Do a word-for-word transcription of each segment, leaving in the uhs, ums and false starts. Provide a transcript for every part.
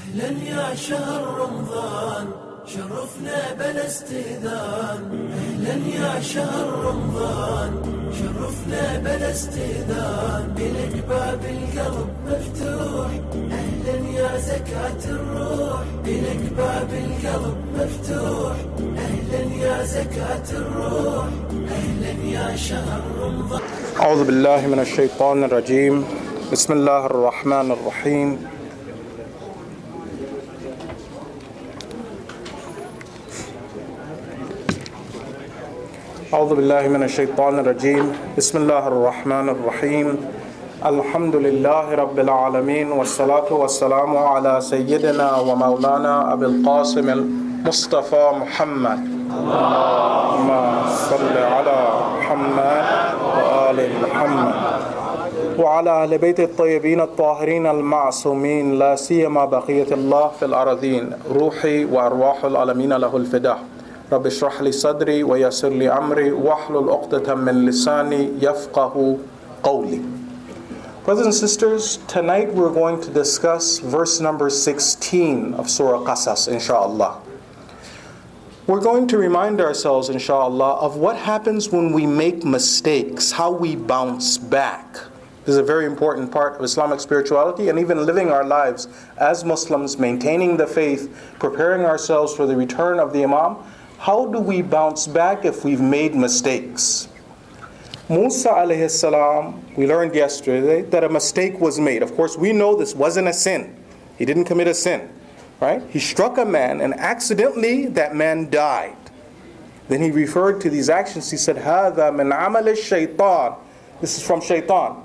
أهلا يا شهر رمضان شرفنا بلا استئذان. أهلا يا شهر رمضان شرفنا بلا استئذان. بلك باب القلب مفتوح أهلا يا زكاة الروح. بلك باب القلب مفتوح أهلا يا زكاة الروح. أهلا يا شهر رمضان. أعوذ بالله من الشيطان الرجيم. بسم الله الرحمن الرحيم. أعوذ بالله من الشيطان الرجيم. بسم الله الرحمن الرحيم. الحمد لله رب العالمين والصلاة والسلام على سيدنا ومولانا أبي القاسم المصطفى محمد. اللهم صل على محمد وآل محمد وعلى أهل بيت الطيبين الطاهرين المعصومين، لا سيما بقية الله في الأرضين. روحي وأرواح العالمين له الفداء. رب اشرح لي صدري ويسر لي أمري واحلل عقدة من لساني يفقه قولي. Brothers and sisters, tonight we're going to discuss verse number sixteen of Surah Qasas, inshallah. We're going to remind ourselves, inshallah, of what happens when we make mistakes, how we bounce back. This is a very important part of Islamic spirituality and even living our lives as Muslims, maintaining the faith, preparing ourselves for the return of the Imam. How do we bounce back if we've made mistakes? Musa alayhi salam, we learned yesterday that a mistake was made. Of course, we know this wasn't a sin. He didn't commit a sin, right? He struck a man and accidentally that man died. Then he referred to these actions. He said, هَذَا مِنْ عَمَلِ الشَّيْطَانِ. This is from shaitan.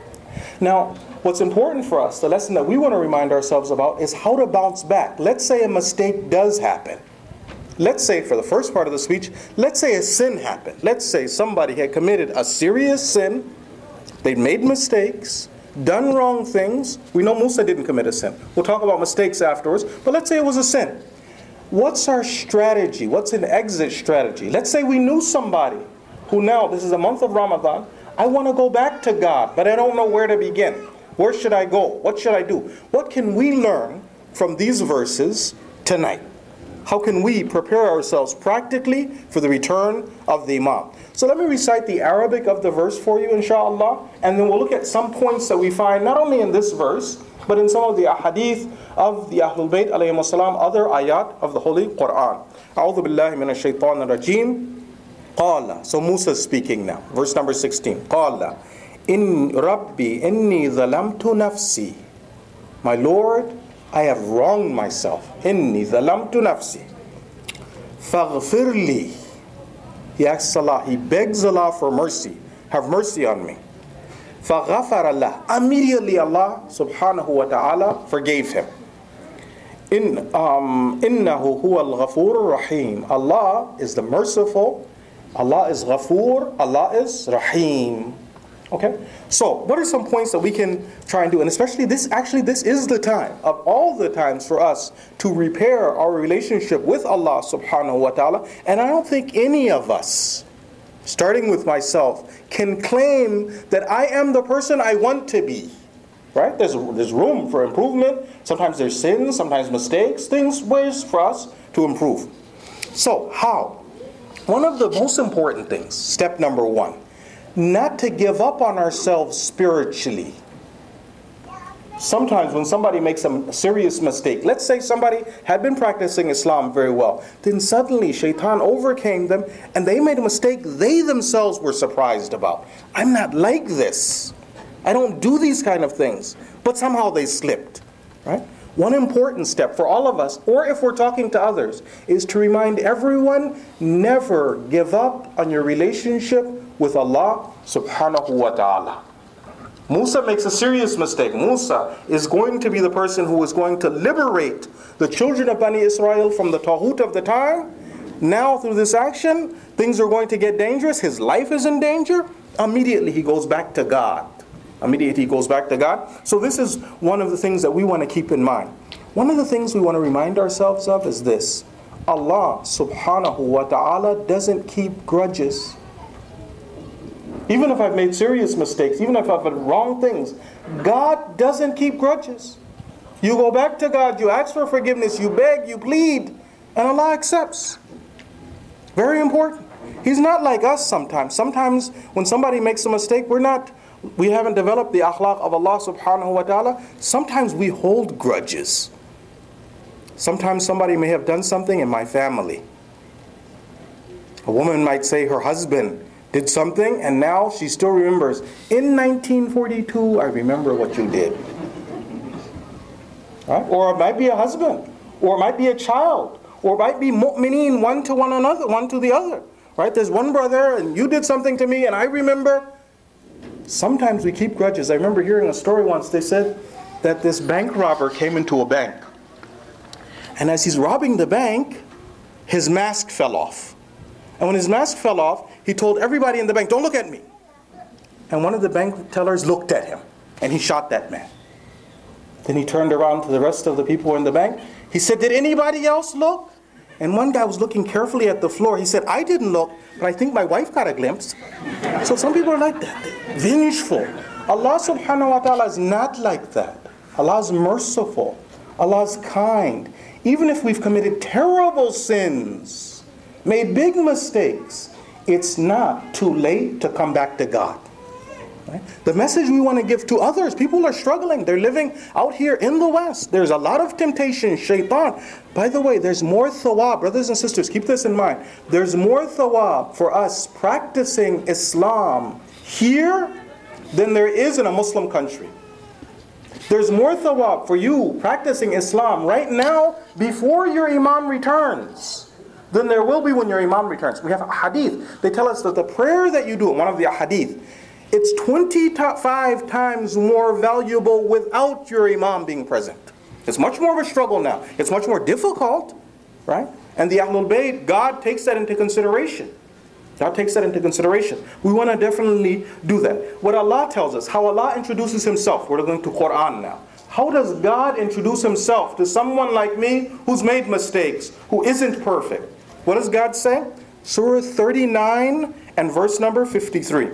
Now, what's important for us, the lesson that we want to remind ourselves about is how to bounce back. Let's say a mistake does happen. Let's say, for the first part of the speech, let's say a sin happened. Let's say somebody had committed a serious sin. They'd made mistakes, done wrong things. We know Musa didn't commit a sin. We'll talk about mistakes afterwards. But let's say it was a sin. What's our strategy? What's an exit strategy? Let's say we knew somebody who now, this is a month of Ramadan, I want to go back to God, but I don't know where to begin. Where should I go? What should I do? What can we learn from these verses tonight? How can we prepare ourselves practically for the return of the Imam? So let me recite the Arabic of the verse for you, inshallah, and then we'll look at some points that we find not only in this verse, but in some of the ahadith of the Ahlul Bayt alayhim salam, other ayat of the Holy Quran. A'udhu billahi minash shaitanir rajim. Qala. So Musa is speaking now. Verse number sixteen. Qala. In Rabbi inni zalamtu nafsi. My Lord, I have wronged myself. Inni zalamtu nafsi. Faghfir li. He asks Allah, he begs Allah for mercy. Have mercy on me. Faghafar Allah. Immediately Allah subhanahu wa ta'ala forgave him. In um innahu huwa al-ghafur rahim. Allah is the merciful. Allah is Ghafoor, Allah is Rahim. Okay? So, what are some points that we can try and do? And especially this, actually this is the time, of all the times for us to repair our relationship with Allah subhanahu wa ta'ala. And I don't think any of us, starting with myself, can claim that I am the person I want to be. Right? There's, there's room for improvement. Sometimes there's sins, sometimes mistakes, things, ways for us to improve. So, how? One of the most important things, step number one, not to give up on ourselves spiritually. Sometimes when somebody makes a serious mistake, let's say somebody had been practicing Islam very well, then suddenly shaitan overcame them and they made a mistake they themselves were surprised about. I'm not like this. I don't do these kind of things. But somehow they slipped, right? One important step for all of us, or if we're talking to others, is to remind everyone, never give up on your relationship with Allah subhanahu wa ta'ala. Musa makes a serious mistake. Musa is going to be the person who is going to liberate the children of Bani Israel from the Taghut of the time. Now through this action, things are going to get dangerous. His life is in danger. Immediately he goes back to God. Immediately he goes back to God. So this is one of the things that we want to keep in mind. One of the things we want to remind ourselves of is this. Allah subhanahu wa ta'ala doesn't keep grudges. Even if I've made serious mistakes, even if I've done wrong things, God doesn't keep grudges. You go back to God, you ask for forgiveness, you beg, you plead, and Allah accepts. Very important. He's not like us sometimes. Sometimes when somebody makes a mistake, we're not, we haven't developed the akhlaq of Allah subhanahu wa ta'ala. Sometimes we hold grudges. Sometimes somebody may have done something in my family. A woman might say her husband did something and now she still remembers, in nineteen forty-two, I remember what you did. Right? Or it might be a husband, or it might be a child, or it might be mu'mineen, one to one another, one to the other. Right? There's one brother and you did something to me and I remember. Sometimes we keep grudges. I remember hearing a story once. They said that this bank robber came into a bank. And as he's robbing the bank, his mask fell off. And when his mask fell off, he told everybody in the bank, don't look at me. And one of the bank tellers looked at him and he shot that man. Then he turned around to the rest of the people in the bank. He said, did anybody else look? And one guy was looking carefully at the floor. He said, I didn't look, but I think my wife got a glimpse. So some people are like that, vengeful. Allah subhanahu wa ta'ala is not like that. Allah is merciful. Allah is kind. Even if we've committed terrible sins, made big mistakes, it's not too late to come back to God. Right? The message we want to give to others, people are struggling. They're living out here in the West. There's a lot of temptation, shaitan. By the way, there's more thawab. Brothers and sisters, keep this in mind. There's more thawab for us practicing Islam here than there is in a Muslim country. There's more thawab for you practicing Islam right now before your imam returns than there will be when your imam returns. We have a hadith. They tell us that the prayer that you do, one of the hadith, it's twenty-five times more valuable without your imam being present. It's much more of a struggle now. It's much more difficult, right? And the Ahlul Bayt, God takes that into consideration. God takes that into consideration. We want to definitely do that. What Allah tells us, how Allah introduces Himself. We're going to Quran now. How does God introduce Himself to someone like me who's made mistakes, who isn't perfect? What does God say? Surah thirty-nine and verse number fifty-three.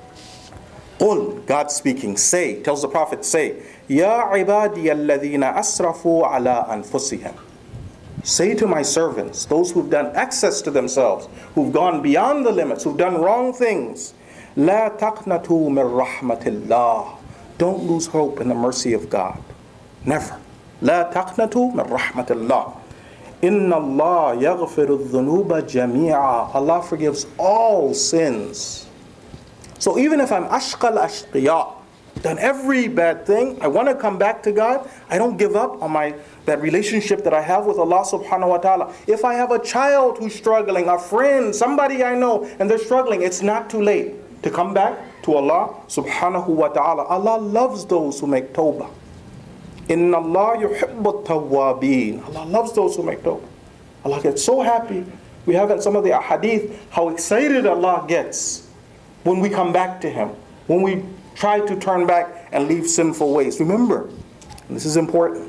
Qul, God speaking, say, tells the Prophet, say, Ya ibadiya alladhina asrafu ala anfusihim. Say to my servants, those who've done excess to themselves, who've gone beyond the limits, who've done wrong things, La taqnatu min rahmatillah. Don't lose hope in the mercy of God. Never. La taqnatu min rahmatillah. Inna Allah yaghfiru dhunuba jami'a. Allah forgives all sins. So even if I'm ashqal ashqiya, done every bad thing, I want to come back to God, I don't give up on my that relationship that I have with Allah subhanahu wa ta'ala. If I have a child who's struggling, a friend, somebody I know, and they're struggling, it's not too late to come back to Allah subhanahu wa ta'ala. Allah loves those who make tawbah. Inna Allah yuhibbu tawwabin. Allah loves those who make tawbah. Allah gets so happy. We have in some of the ahadith how excited Allah gets when we come back to Him, when we try to turn back and leave sinful ways. Remember, this is important.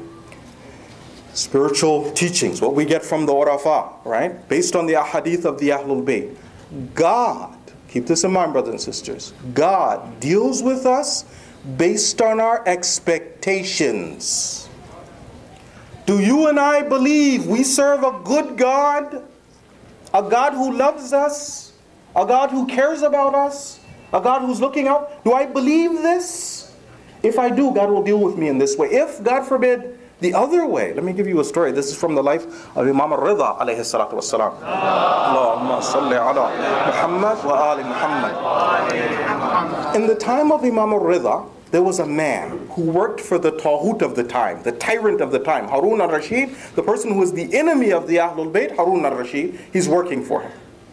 Spiritual teachings, what we get from the Urafa, right? Based on the ahadith of the Ahlul Bayt. God, keep this in mind, brothers and sisters, God deals with us based on our expectations. Do you and I believe we serve a good God? A God who loves us? A God who cares about us? A God who's looking out? Do I believe this? If I do, God will deal with me in this way. If, God forbid, the other way, let me give you a story. This is from the life of Imam al-Ridha alayhi salatu wassalam. Allahumma salli ala Muhammad wa ali Muhammad. In the time of Imam al-Ridha, there was a man who worked for the Taghut of the time, the tyrant of the time, Harun al-Rashid, the person who was the enemy of the Ahlul Bayt, Harun al-Rashid, he's working for him.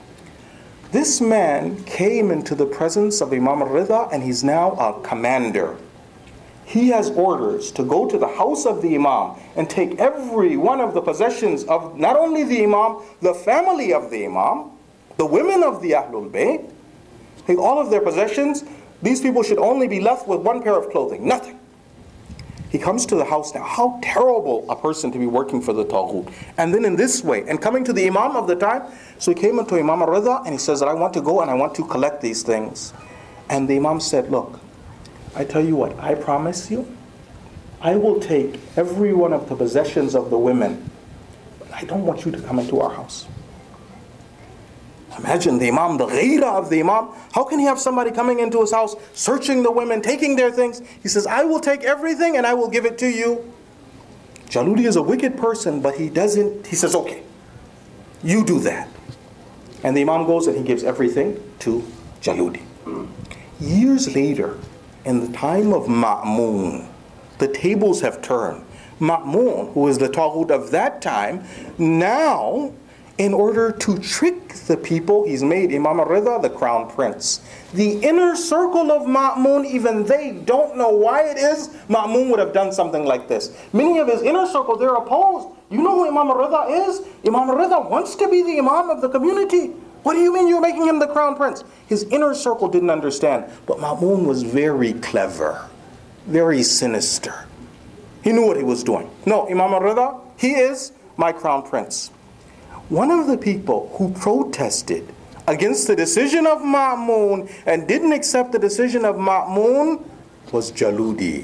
This man came into the presence of Imam al-Ridha and he's now a commander. He has orders to go to the house of the Imam and take every one of the possessions of not only the Imam, the family of the Imam, the women of the Ahlul Bayt, take all of their possessions. These people should only be left with one pair of clothing, nothing. He comes to the house now. How terrible a person to be working for the Taghut. And then in this way, and coming to the Imam of the time, so he came into Imam al-Ridha and he says that I want to go and I want to collect these things. And the Imam said, look, I tell you what, I promise you, I will take every one of the possessions of the women, but I don't want you to come into our house. Imagine the Imam, the ghaira of the Imam. How can he have somebody coming into his house, searching the women, taking their things? He says, I will take everything and I will give it to you. Jaludi is a wicked person, but he doesn't, he says, okay, you do that. And the Imam goes and he gives everything to Jaludi. Years later, in the time of Ma'mun, the tables have turned. Ma'mun, who is the Taghut of that time, now, in order to trick the people, he's made Imam al-Ridha the crown prince. The inner circle of Ma'mun, even they don't know why it is Ma'mun would have done something like this. Many of his inner circle, they're opposed. You know who Imam al-Ridha is? Imam al-Ridha wants to be the Imam of the community. What do you mean you're making him the crown prince? His inner circle didn't understand. But Ma'mun was very clever, very sinister. He knew what he was doing. No, Imam al-Ridha, he is my crown prince. One of the people who protested against the decision of Ma'mun and didn't accept the decision of Ma'mun was Jaludi.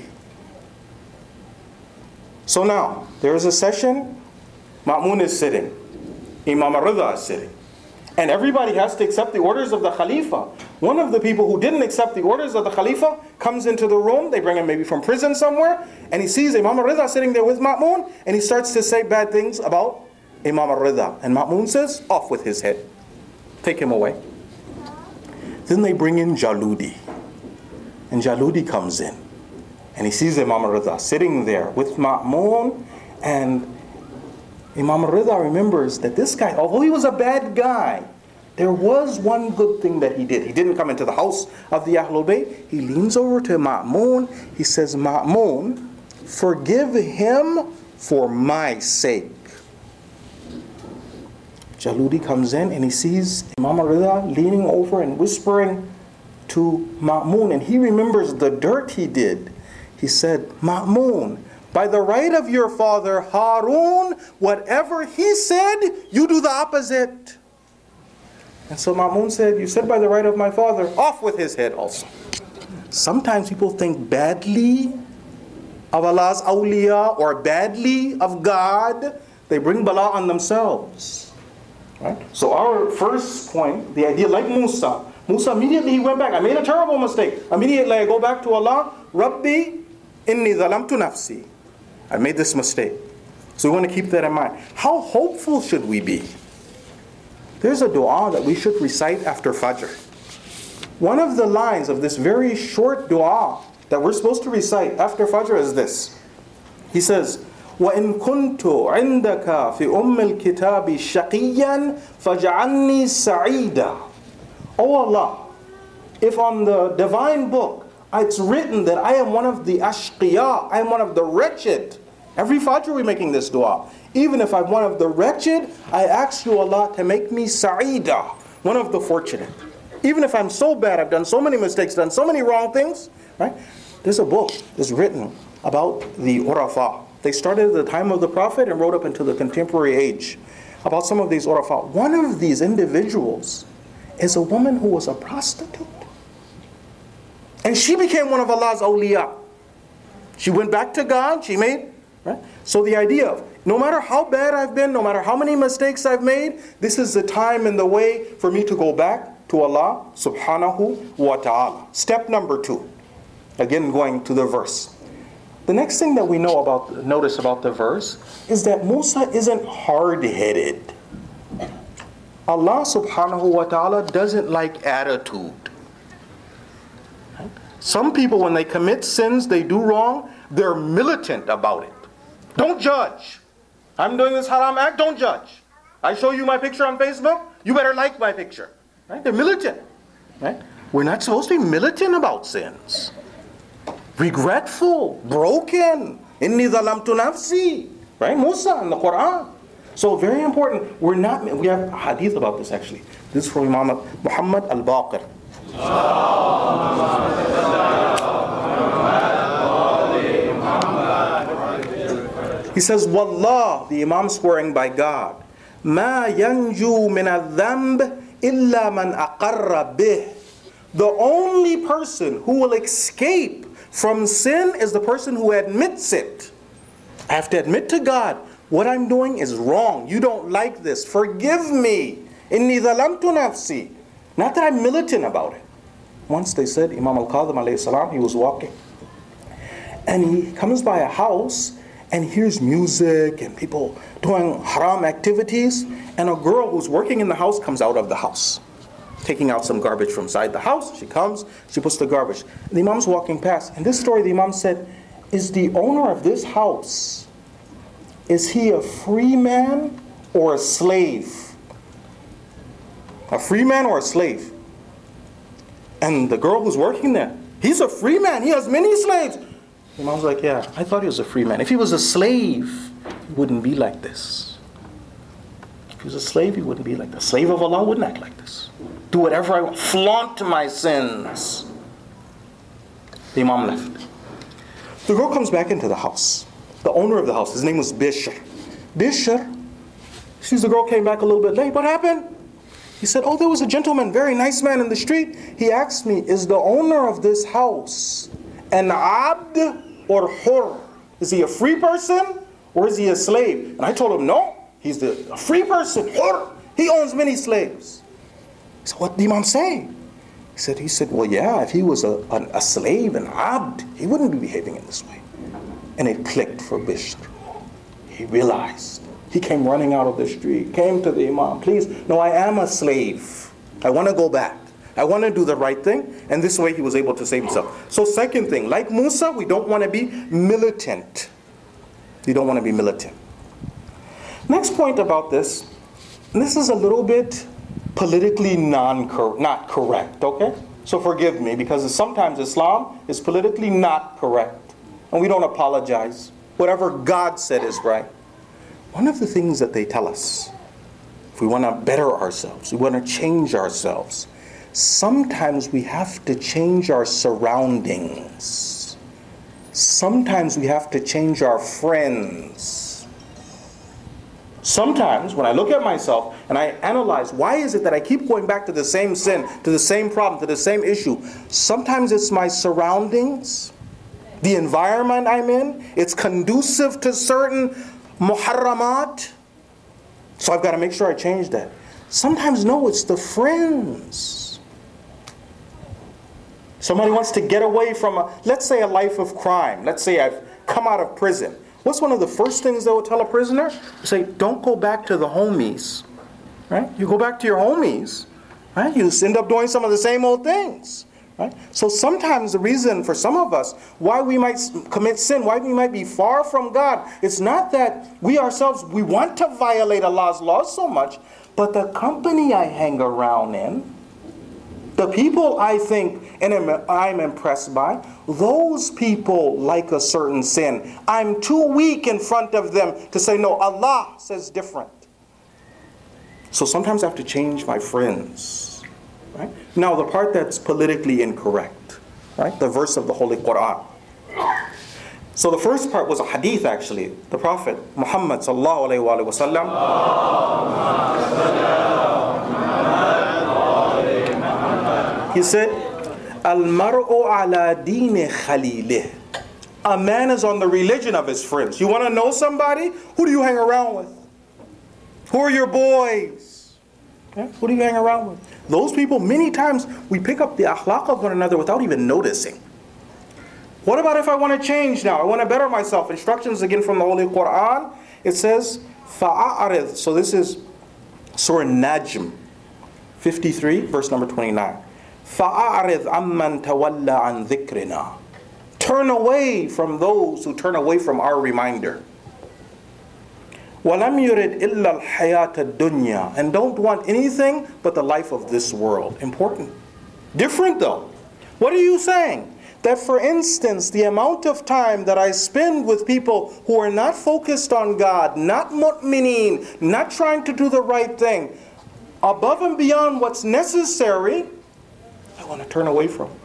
So now, there is a session, Ma'mun is sitting, Imam al-Ridha is sitting. And everybody has to accept the orders of the Khalifa. One of the people who didn't accept the orders of the Khalifa comes into the room, they bring him maybe from prison somewhere, and he sees Imam al-Ridha sitting there with Ma'mun, and he starts to say bad things about Imam al-Ridha. And Ma'mun says, off with his head. Take him away. Then they bring in Jaludi. And Jaludi comes in. And he sees Imam al-Ridha sitting there with Ma'mun. And Imam al-Ridha remembers that this guy, although he was a bad guy, there was one good thing that he did. He didn't come into the house of the Ahlul Bayt. He leans over to Ma'mun. He says, Ma'mun, forgive him for my sake. Jaludi comes in and he sees Imam al-Ridha leaning over and whispering to Ma'mun, and he remembers the dirt he did. He said, Ma'mun, by the right of your father Harun, whatever he said, you do the opposite. And so Ma'mun said, you said by the right of my father, off with his head also. Sometimes people think badly of Allah's awliya or badly of God. They bring bala on themselves. Right? So our first point, the idea like Musa. Musa immediately he went back. I made a terrible mistake. Immediately I go back to Allah. Rabbi, inni zalamtu nafsi. I made this mistake. So we want to keep that in mind. How hopeful should we be? There's a dua that we should recite after Fajr. One of the lines of this very short dua that we're supposed to recite after Fajr is this. He says, وَإِن كُنْتُ عِنْدَكَ فِي أُمِّ الْكِتَابِ شَقِيًّا فَجْعَلْنِي سَعِيدًا. O Allah, if on the divine book it's written that I am one of the ashqiya, I am one of the wretched. Every Fajr we're making this dua. Even if I'm one of the wretched, I ask you Allah to make me sa'ida, one of the fortunate. Even if I'm so bad, I've done so many mistakes, done so many wrong things, right? There's a book that's written about the Urafa. They started at the time of the Prophet and wrote up into the contemporary age about some of these Urafa. One of these individuals is a woman who was a prostitute. And she became one of Allah's awliya. She went back to God, she made, right? So the idea of, no matter how bad I've been, no matter how many mistakes I've made, this is the time and the way for me to go back to Allah subhanahu wa ta'ala. Step number two. Again, going to the verse. The next thing that we know about, notice about the verse is that Musa isn't hard-headed. Allah subhanahu wa ta'ala doesn't like attitude. Some people, when they commit sins, they do wrong, they're militant about it. Don't judge. I'm doing this haram act, don't judge. I show you my picture on Facebook, you better like my picture. Right? They're militant. Right? We're not supposed to be militant about sins. Regretful, broken. Inni zalamtu nafsi. Right? Musa in the Quran. So very important. We're not. We have a hadith about this actually. This is from Imam Muhammad al-Baqir. He says, Wallah, the Imam swearing by God, Ma yanju min al-dhanb illa man aqarra bih. The only person who will escape from sin is the person who admits it. I have to admit to God, what I'm doing is wrong. You don't like this. Forgive me. Inni zalamtu nafsi. Not that I'm militant about it. Once they said, Imam al-Kadhim alayhi salam, he was walking. And he comes by a house and hears music and people doing haram activities. And a girl who's working in the house comes out of the house, taking out some garbage from inside the house. She comes, she puts the garbage. The Imam's walking past. In this story, the Imam said, is the owner of this house, is he a free man or a slave? A free man or a slave? And the girl who's working there, he's a free man. He has many slaves. The Imam's like, yeah, I thought he was a free man. If he was a slave, he wouldn't be like this. If he was a slave, he wouldn't be like this. Slave of Allah wouldn't act like this. Do whatever I want. Flaunt my sins. The Imam left. The girl comes back into the house. The owner of the house, his name was Bishr. Bishr, she's the girl came back a little bit late. What happened? He said, oh, there was a gentleman, very nice man in the street. He asked me, is the owner of this house an abd or hur? Is he a free person or is he a slave? And I told him, no, he's the, a free person, hur. He owns many slaves. So what did the Imam say? He said, he said, well, yeah, if he was a, a, a slave, an abd, he wouldn't be behaving in this way. And it clicked for Bishr. He realized. He came running out of the street, came to the Imam. Please, no, I am a slave. I want to go back. I want to do the right thing. And this way he was able to save himself. So second thing, like Musa, we don't want to be militant. We don't want to be militant. Next point about this, and this is a little bit politically non not correct, okay? So forgive me, because sometimes Islam is politically not correct. And we don't apologize. Whatever God said is right. One of the things that they tell us, if we want to better ourselves, we want to change ourselves, sometimes we have to change our surroundings. Sometimes we have to change our friends. Sometimes when I look at myself and I analyze, why is it that I keep going back to the same sin, to the same problem, to the same issue? Sometimes it's my surroundings, the environment I'm in. It's conducive to certain muharramat. So I've got to make sure I change that. Sometimes, no, it's the friends. Somebody wants to get away from, a, let's say, a life of crime. Let's say I've come out of prison. What's one of the first things they will tell a prisoner? They say, don't go back to the homies. Right? You go back to your homies. Right? You end up doing some of the same old things. Right? So sometimes the reason for some of us why we might commit sin, why we might be far from God, it's not that we ourselves, we want to violate Allah's laws so much, but the company I hang around in, the people I think and I'm impressed by, those people like a certain sin. I'm too weak in front of them to say, no, Allah says different. So sometimes I have to change my friends. Right? Now the part that's politically incorrect, right? The verse of the Holy Quran. So the first part was a hadith actually. The Prophet Muhammad sallallahu alayhi wa sallam. He said, Al-mar'u ala dini khalilih. A man is on the religion of his friends. You want to know somebody? Who do you hang around with? Who are your boys? Yeah? Who do you hang around with? Those people, many times, we pick up the akhlaq of one another without even noticing. What about if I want to change now? I want to better myself. Instructions again from the Holy Quran. It says, فَأَعْرِضْ. So this is Surah Najm, fifty-three, verse number twenty-nine. فَأَعْرِضْ عَمَّنْ تَوَلَّى عَنْ ذِكْرِنَا. Turn away from those who turn away from our reminder. وَلَمْ يُرِدْ إِلَّا الْحَيَاةَ الدُّنْيَا. And don't want anything but the life of this world. Important. Different though. What are you saying? That for instance, the amount of time that I spend with people who are not focused on God, not mu'mineen, not trying to do the right thing, above and beyond what's necessary, I want to turn away from.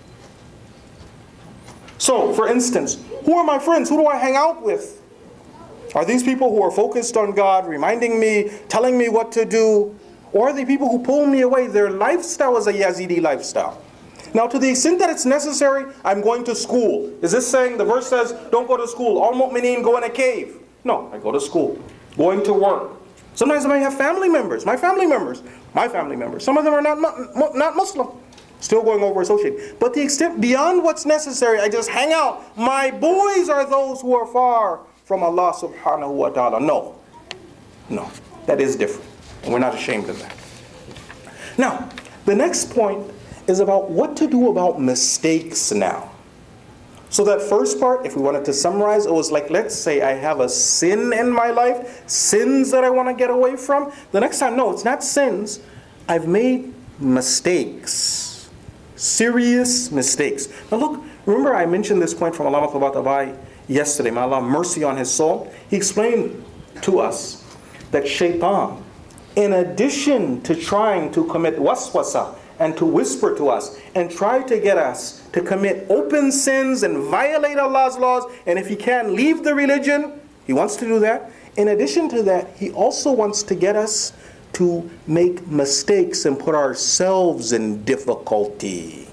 So, for instance, who are my friends? Who do I hang out with? Are these people who are focused on God, reminding me, telling me what to do? Or are they people who pull me away? Their lifestyle is a Yazidi lifestyle. Now, to the extent that it's necessary, I'm going to school. Is this saying, the verse says, don't go to school, all mu'mineen go in a cave? No, I go to school, going to work. Sometimes I might have family members, my family members, my family members. Some of them are not, not Muslim, still going over associated. But the extent, beyond what's necessary, I just hang out. My boys are those who are far from Allah subhanahu wa ta'ala. No, no, that is different. And we're not ashamed of that. Now, the next point is about what to do about mistakes now. So that first part, if we wanted to summarize, it was like, let's say I have a sin in my life, sins that I want to get away from. The next time, no, it's not sins. I've made mistakes, serious mistakes. Now look, remember I mentioned this point from Allama Tabatabai yesterday. May Allah mercy on his soul. He explained to us that shaitan, in addition to trying to commit waswasa and to whisper to us and try to get us to commit open sins and violate Allah's laws, and if he can, leave the religion, he wants to do that. In addition to that, he also wants to get us to make mistakes and put ourselves in difficulty.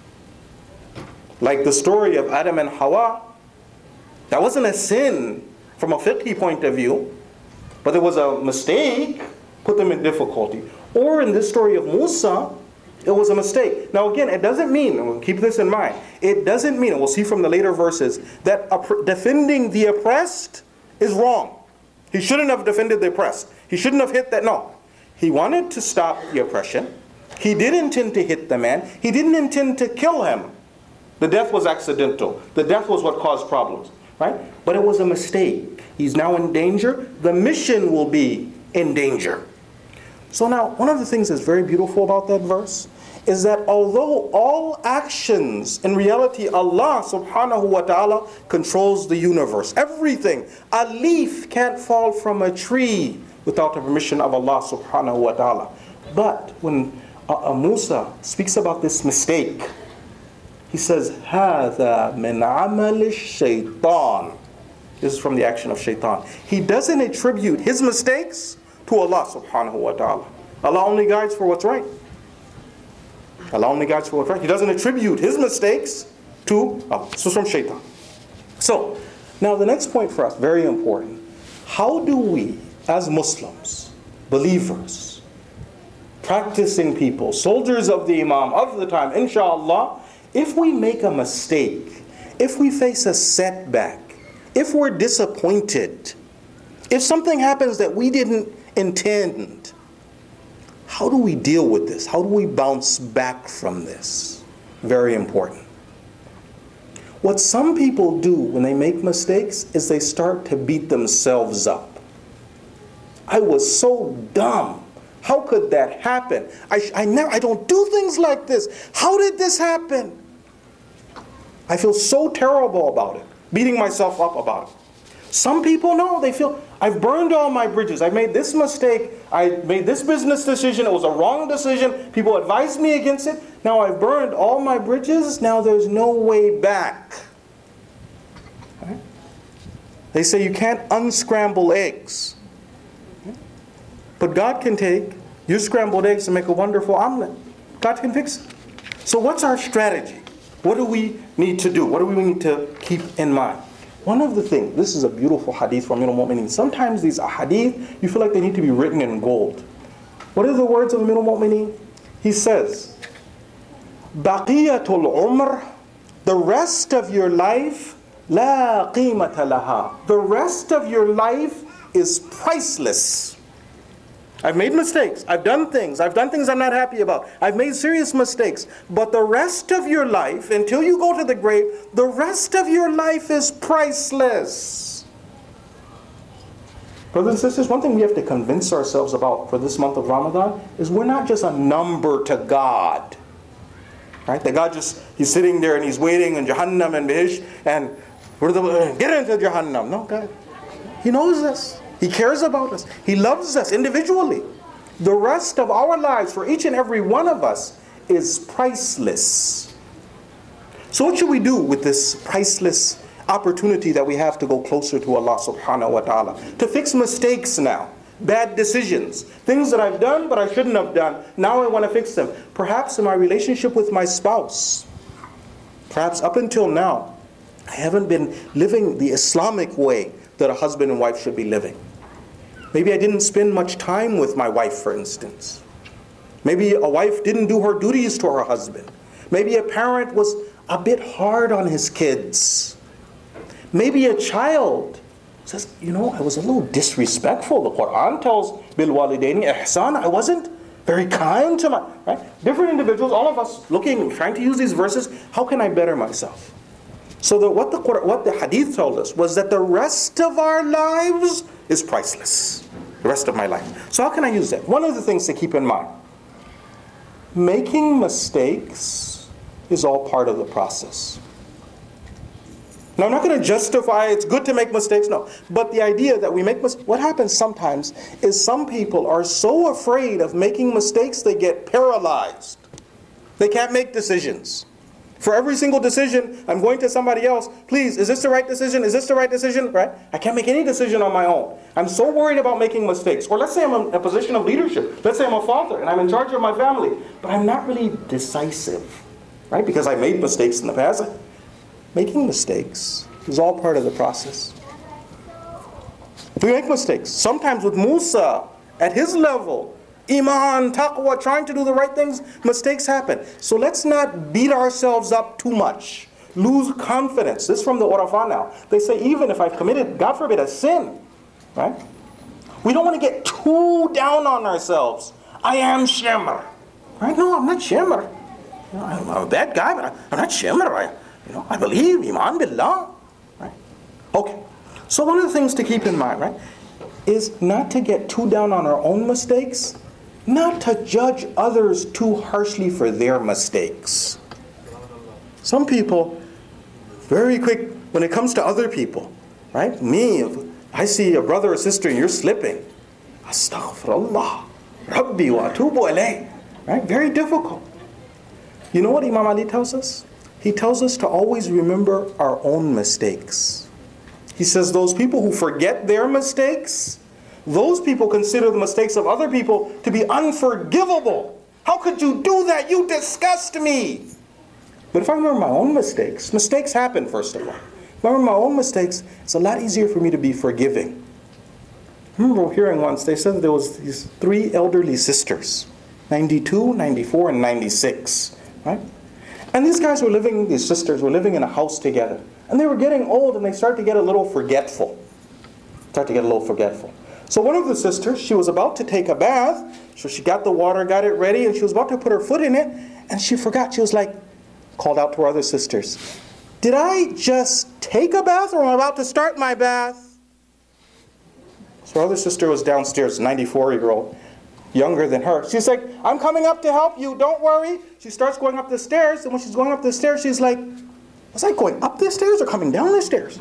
Like the story of Adam and Hawa. That wasn't a sin from a fiqhi point of view, but it was a mistake, put them in difficulty. Or in this story of Musa, it was a mistake. Now again, it doesn't mean, and we'll keep this in mind, it doesn't mean, and we'll see from the later verses, that defending the oppressed is wrong. He shouldn't have defended the oppressed. He shouldn't have hit that, no. He wanted to stop the oppression. He did intend to hit the man. He didn't intend to kill him. The death was accidental. The death was what caused problems, right? But it was a mistake. He's now in danger. The mission will be in danger. So now, one of the things that's very beautiful about that verse is that although all actions, in reality, Allah subhanahu wa ta'ala controls the universe. Everything. A leaf can't fall from a tree without the permission of Allah subhanahu wa ta'ala. But when uh, uh, Musa speaks about this mistake, he says, هَذَا مِنْ عَمَلِ الشَّيْطَانِ. This is from the action of shaitan. He doesn't attribute his mistakes to Allah subhanahu wa ta'ala. Allah only guides for what's right. Allah only guides for what's right. He doesn't attribute his mistakes to Allah. This is from shaitan. So, now the next point for us, very important. How do we, as Muslims, believers, practicing people, soldiers of the Imam of the time, inshallah, if we make a mistake, if we face a setback, if we're disappointed, if something happens that we didn't intend, how do we deal with this? How do we bounce back from this? Very important. What some people do when they make mistakes is they start to beat themselves up. I was so dumb. How could that happen? I, I, never, I don't do things like this. How did this happen? I feel so terrible about it, beating myself up about it. Some people know, they feel, I've burned all my bridges. I made this mistake. I made this business decision. It was a wrong decision. People advised me against it. Now I've burned all my bridges. Now there's no way back. Right? They say you can't unscramble eggs. But God can take your scrambled eggs and make a wonderful omelet. God can fix it. So what's our strategy? What do we need to do? What do we need to keep in mind? One of the things, this is a beautiful hadith from Amirul Mu'mineen. Sometimes these hadith, you feel like they need to be written in gold. What are the words of Amirul Mu'mineen? He says, Baqiyatul umr, the rest of your life, la qimata laha. The rest of your life is priceless. I've made mistakes. I've done things. I've done things I'm not happy about. I've made serious mistakes. But the rest of your life, until you go to the grave, the rest of your life is priceless. Brothers and sisters, one thing we have to convince ourselves about for this month of Ramadan is we're not just a number to God. Right? That God just, He's sitting there and He's waiting in Jahannam and Bihish and we're the, get into Jahannam. No, God. He knows us. He cares about us. He loves us individually. The rest of our lives, for each and every one of us, is priceless. So what should we do with this priceless opportunity that we have to go closer to Allah subhanahu wa ta'ala? To fix mistakes now. bad decisions, things that I've done but I shouldn't have done. Now I want to fix them. Perhaps in my relationship with my spouse, perhaps up until now, I haven't been living the Islamic way that a husband and wife should be living. Maybe I didn't spend much time with my wife, for instance. Maybe a wife didn't do her duties to her husband. Maybe a parent was a bit hard on his kids. Maybe a child says, you know, I was a little disrespectful. The Quran tells, Bil walidaini ihsan, I wasn't very kind to my, right? Different individuals, all of us looking, trying to use these verses, how can I better myself? So the, what, the, what the hadith told us was that the rest of our lives is priceless. The rest of my life. So how can I use that? One of the things to keep in mind, making mistakes is all part of the process. Now I'm not going to justify it's good to make mistakes, no. But the idea that we make mistakes, what happens sometimes is some people are so afraid of making mistakes they get paralyzed. They can't make decisions. For every single decision, I'm going to somebody else, please, is this the right decision? Is this the right decision? Right? I can't make any decision on my own. I'm so worried about making mistakes. Or let's say I'm in a position of leadership. Let's say I'm a father and I'm in charge of my family. But I'm not really decisive. Right? Because I made mistakes in the past. Making mistakes is all part of the process. We make mistakes. Sometimes with Musa, at his level, Iman, taqwa, trying to do the right things, mistakes happen. So let's not beat ourselves up too much. Lose confidence. This is from the Urafa now. They say even if I've committed, God forbid, a sin, right? We don't want to get too down on ourselves. I am Shimr. Right? No, I'm not Shimr. You know, I'm a bad guy, but I'm not Shimr. I, you know, I believe, Iman Billah. Right? Okay. So one of the things to keep in mind, right, is not to get too down on our own mistakes, not to judge others too harshly for their mistakes. Some people, very quick when it comes to other people, right? Me, if I see a brother or sister and you're slipping, Astaghfirullah, Rabbi wa atubu alayh, right? Very difficult. You know what Imam Ali tells us? He tells us to always remember our own mistakes. He says those people who forget their mistakes, those people consider the mistakes of other people to be unforgivable. How could you do that? You disgust me. But if I remember my own mistakes, mistakes happen first of all. If I remember my own mistakes, it's a lot easier for me to be forgiving. I remember hearing once, they said that there was these three elderly sisters, ninety-two, ninety-four, and ninety-six, right? And these guys were living, these sisters were living in a house together. And they were getting old and they started to get a little forgetful. Started to get a little forgetful. So one of the sisters, she was about to take a bath. So she got the water, got it ready, and she was about to put her foot in it. And she forgot. She was like, called out to her other sisters. Did I just take a bath or am I about to start my bath? So her other sister was downstairs, ninety-four-year-old, younger than her. She's like, I'm coming up to help you, don't worry. She starts going up the stairs, and when she's going up the stairs, she's like, was I going up the stairs or coming down the stairs?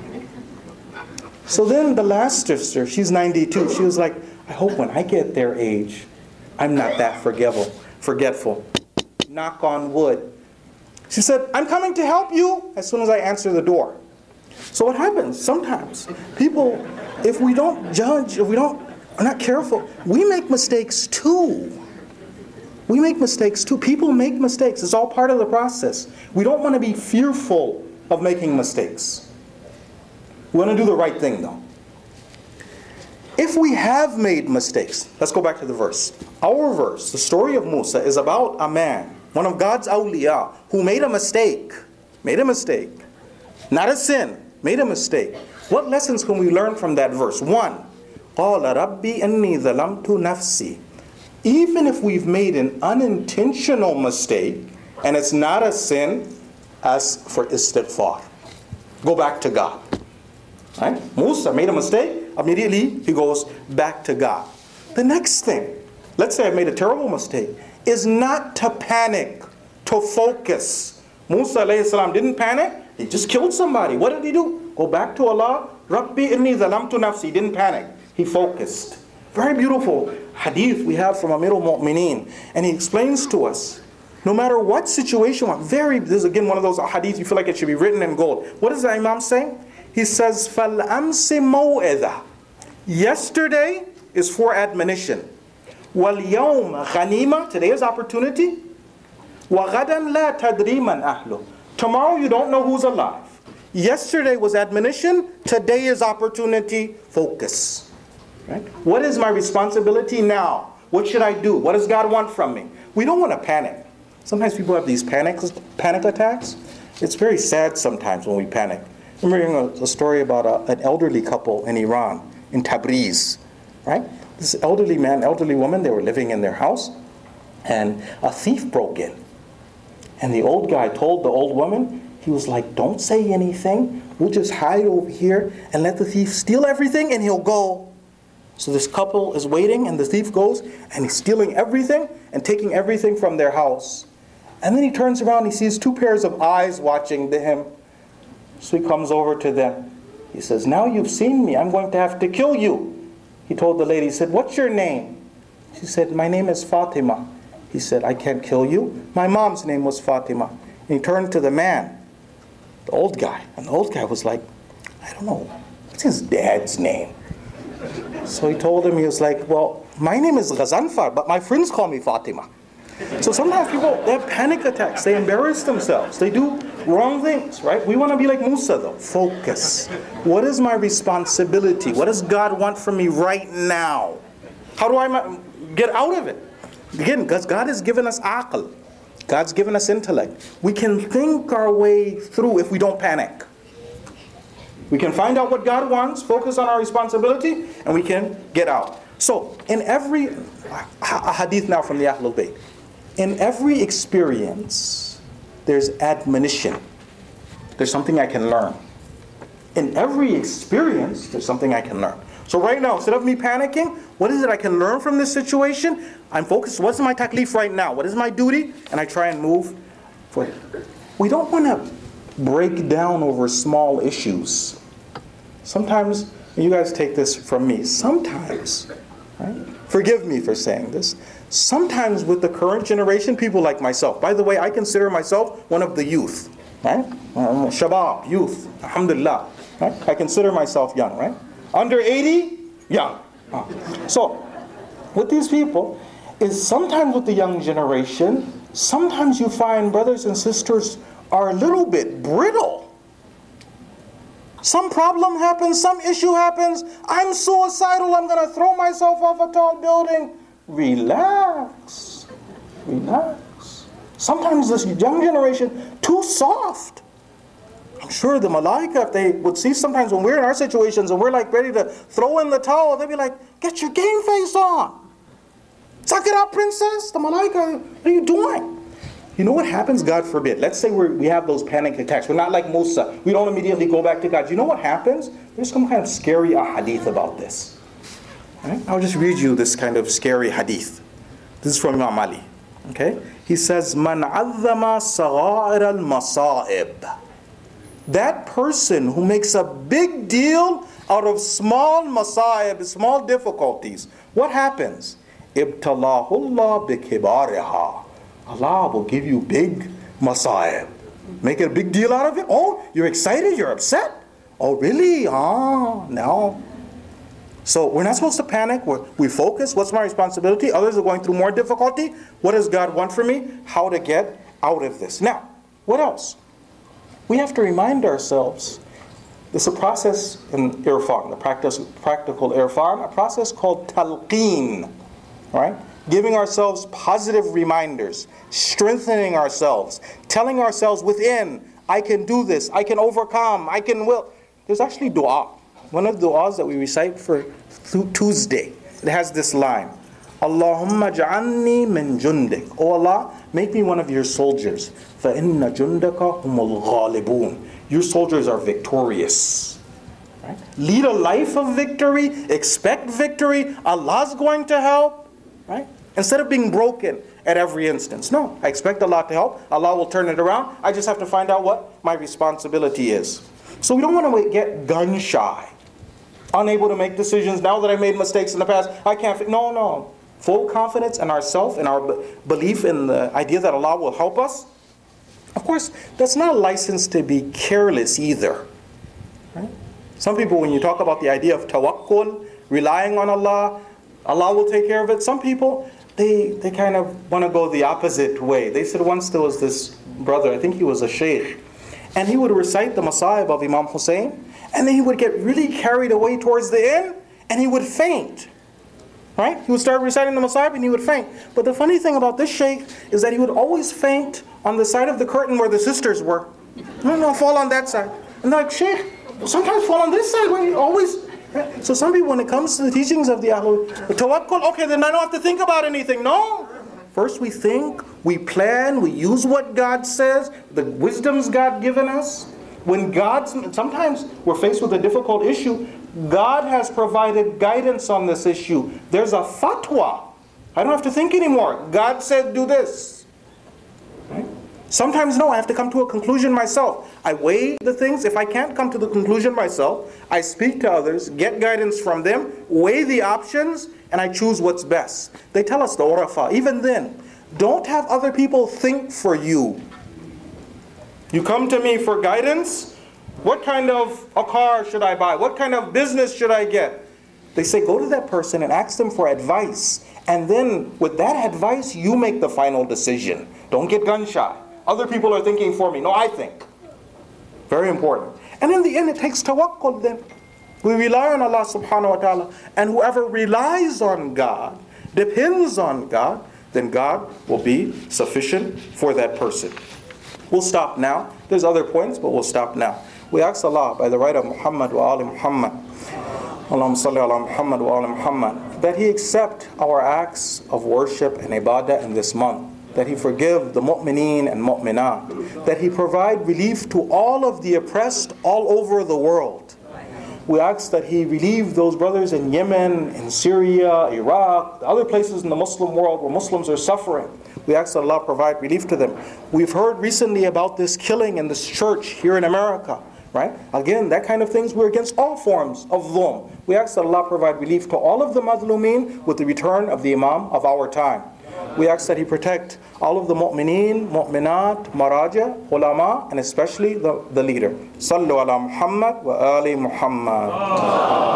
So then the last sister, she's ninety-two, she was like, I hope when I get their age, I'm not that forgetful. forgetful. Knock on wood. She said, I'm coming to help you as soon as I answer the door. So what happens? Sometimes people, if we don't judge, if we don't, are not careful, we make mistakes too. We make mistakes too. People make mistakes. It's all part of the process. We don't want to be fearful of making mistakes. We want to do the right thing though. If we have made mistakes, let's go back to the verse. Our verse, the story of Musa, is about a man, one of God's awliya, who made a mistake. Made a mistake. Not a sin. Made a mistake. What lessons can we learn from that verse? One, قَالَ رَبِّي أَنِّي ظَلَمْتُ نَفْسِي. Even if we've made an unintentional mistake, and it's not a sin, ask for istighfar. Go back to God. Right? Musa made a mistake, immediately he goes back to God. The next thing, let's say I made a terrible mistake, is not to panic, to focus. Musa alayhi salam didn't panic, he just killed somebody. What did he do? Go back to Allah, Rabbi inni zalamtu nafsi. He didn't panic, he focused. Very beautiful hadith we have from Amirul Mu'mineen. And he explains to us, no matter what situation, very, this is again one of those hadith you feel like it should be written in gold. What is the Imam saying? He says, فَالْأَمْسِ مَوْئِذَةً. Yesterday is for admonition. وَالْيَوْمَ غَنِيمَةٌ, today is opportunity. وَغَدًا لَا تَدْرِي مَنْ أَهْلُهُ, tomorrow you don't know who's alive. Yesterday was admonition, today is opportunity, focus. Right? What is my responsibility now? What should I do? What does God want from me? We don't want to panic. Sometimes people have these panic, panic attacks. It's very sad sometimes when we panic. I remember hearing a, a story about a, an elderly couple in Iran, in Tabriz. Right? This elderly man, elderly woman, they were living in their house, and a thief broke in. And the old guy told the old woman, he was like, don't say anything. We'll just hide over here and let the thief steal everything and he'll go. So this couple is waiting and the thief goes and he's stealing everything and taking everything from their house. And then he turns around and he sees two pairs of eyes watching him. So he comes over to them. He says, now you've seen me. I'm going to have to kill you. He told the lady, he said, what's your name? She said, my name is Fatima. He said, I can't kill you. My mom's name was Fatima. And he turned to the man, the old guy. And the old guy was like, I don't know, what's his dad's name? So he told him, he was like, well, my name is Ghazanfar, but my friends call me Fatima. So sometimes people, they have panic attacks. They embarrass themselves. They do wrong things, right? We want to be like Musa though. Focus. What is my responsibility? What does God want from me right now? How do I get out of it? Again, because God has given us aql. God's given us intellect. We can think our way through if we don't panic. We can find out what God wants, focus on our responsibility, and we can get out. So, in every, a hadith now from the Ahlul Bayt, in every experience, there's admonition. There's something I can learn. In every experience, there's something I can learn. So right now, instead of me panicking, what is it I can learn from this situation? I'm focused, what's my taklif right now? What is my duty? And I try and move forward. We don't want to break down over small issues. Sometimes, you guys take this from me, sometimes, right? Forgive me for saying this. Sometimes with the current generation, people like myself, by the way, I consider myself one of the youth, right? Um, Shabab, youth, alhamdulillah. Right? I consider myself young, right? Under eighty, young. So, with these people, is sometimes with the young generation, sometimes you find brothers and sisters are a little bit brittle. Some problem happens, some issue happens, I'm suicidal, I'm going to throw myself off a tall building. Relax. Relax. Sometimes this young generation, too soft. I'm sure the malaika, if they would see sometimes when we're in our situations and we're like ready to throw in the towel, they'd be like, get your game face on. Suck it up, princess. The malaika, what are you doing? You know what happens? God forbid. Let's say we're, we have those panic attacks. We're not like Musa. We don't immediately go back to God. You know what happens? There's some kind of scary hadith about this. Right? I'll just read you this kind of scary hadith. This is from Imam Ali. Okay? He says, Man azzama sagha'ir al-masa'ib. That person who makes a big deal out of small masa'ib, small difficulties, what happens? Ibtalahu Allah bikibariha. Allah will give you big masa'ib. Make it a big deal out of it. Oh, you're excited? You're upset? Oh, really? Ah, no. So we're not supposed to panic. We're, we focus. What's my responsibility? Others are going through more difficulty. What does God want from me? How to get out of this. Now, what else? We have to remind ourselves, there's a process in irfan, the practice, practical irfan, a process called talqeen, right? Giving ourselves positive reminders, strengthening ourselves, telling ourselves within, I can do this, I can overcome, I can will. There's actually dua. One of the du'as that we recite for Tuesday, it has this line, Allahumma ja'alni min jundik. Oh Allah, make me one of your soldiers. فَإِنَّ جُنْدَكَ هُمُ الْغَالِبُونَ. Your soldiers are victorious. Right? Lead a life of victory. Expect victory. Allah's going to help. Right? Instead of being broken at every instance. No, I expect Allah to help. Allah will turn it around. I just have to find out what my responsibility is. So we don't want to get gun shy. Unable to make decisions. Now that I made mistakes in the past, I can't. No, no. Full confidence in ourselves and our belief in the idea that Allah will help us. Of course, that's not a license to be careless either. Right? Some people, when you talk about the idea of tawakkul, relying on Allah, Allah will take care of it. Some people, they, they kind of want to go the opposite way. They said once there was this brother, I think he was a sheikh, and he would recite the Masa'ib of Imam Hussein, and then he would get really carried away towards the end, and he would faint. Right? He would start reciting the Masa'ib and he would faint. But the funny thing about this sheikh is that he would always faint on the side of the curtain where the sisters were. No, no, fall on that side. And they're like, Sheikh, sometimes fall on this side when you always... So some people, when it comes to the teachings of the Ahlul, the tawakkul, okay, then I don't have to think about anything. No. First we think, we plan, we use what God says, the wisdoms God given us. When God, sometimes we're faced with a difficult issue, God has provided guidance on this issue. There's a fatwa. I don't have to think anymore. God said do this. Right? Sometimes no, I have to come to a conclusion myself. I weigh the things. If I can't come to the conclusion myself, I speak to others, get guidance from them, weigh the options, and I choose what's best. They tell us, the urafa, even then, don't have other people think for you. You come to me for guidance. What kind of a car should I buy? What kind of business should I get? They say, go to that person and ask them for advice. And then with that advice, you make the final decision. Don't get gun shy. Other people are thinking for me. No, I think. Very important. And in the end, it takes tawakkul then. We rely on Allah subhanahu wa ta'ala. And whoever relies on God, depends on God, then God will be sufficient for that person. We'll stop now. There's other points, but we'll stop now. We ask Allah, by the right of Muhammad wa ali Muhammad, Allahumma salli ala Muhammad wa ali Muhammad, that He accept our acts of worship and ibadah in this month. That He forgive the mu'mineen and mu'minat. That He provide relief to all of the oppressed all over the world. We ask that He relieve those brothers in Yemen, in Syria, Iraq, other places in the Muslim world where Muslims are suffering. We ask that Allah provide relief to them. We've heard recently about this killing in this church here in America. Right? Again, that kind of things, we're against all forms of dhulm. We ask that Allah provide relief to all of the madhlumeen with the return of the Imam of our time. We ask that He protect all of the mu'mineen, mu'minat, maraja, ulama, and especially the, the leader. Sallu ala Muhammad wa ali Muhammad.